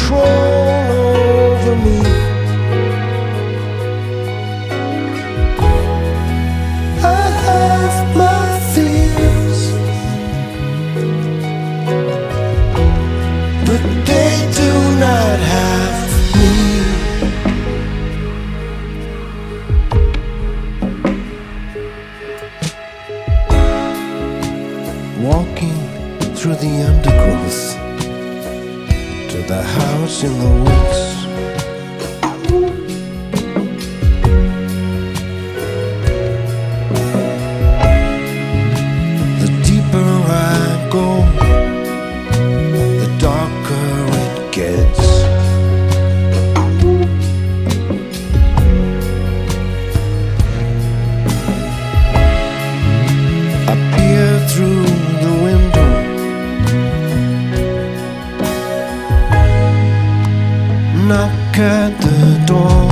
control over me. I have my fears, but they do not have me. Walking through the undergrowth to the house in the woods. The deeper I go, the darker it gets. I peer through the window, knock at the door.